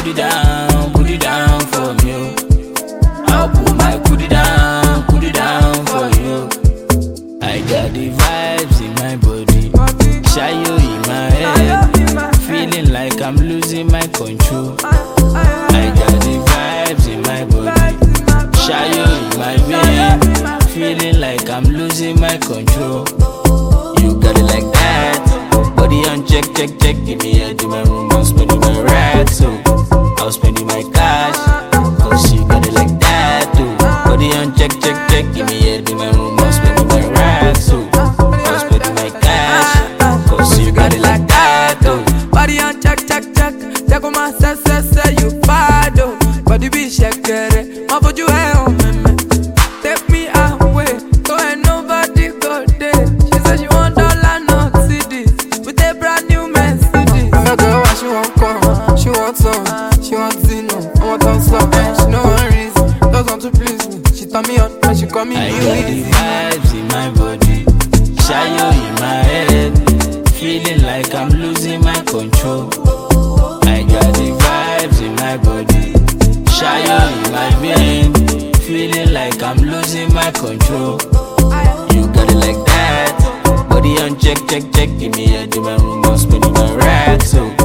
put it down for me. Oh. I'll put my put it down for you. I got the vibes in my body, shayo in my head, feeling like I'm losing my control. I got the vibes in my body, shayo in my vein, feeling like I'm losing my control. You got it like that, body on check, check, check. Give me a to my room, I'm spending my racks, so I'll spending my cash. Cause you got it like that too. Body on check, check, check. Give me a to my room, I'm spending my racks, so I'll spending my cash. Cause you got it like that too. Body on check, check, check. Check on my say you bad, oh. Body be shakere, my foot you hell, man. Take me away, so ain't nobody go there. She said she want dollar, not CDs, with a brand new Mercedes. My girl, what she want come, she want some, she want Zino, I want on slow. She no one reason, just want to please me. She turn me on, and she call me I new got the easy. vibes in my body, shayo in my head, feeling like I'm losing my control. I got the vibes in my body, shayo in my vein, feeling like I'm losing my control. You got it like that, body on check, check, check. Give me a to my room, I'm spending my racks, so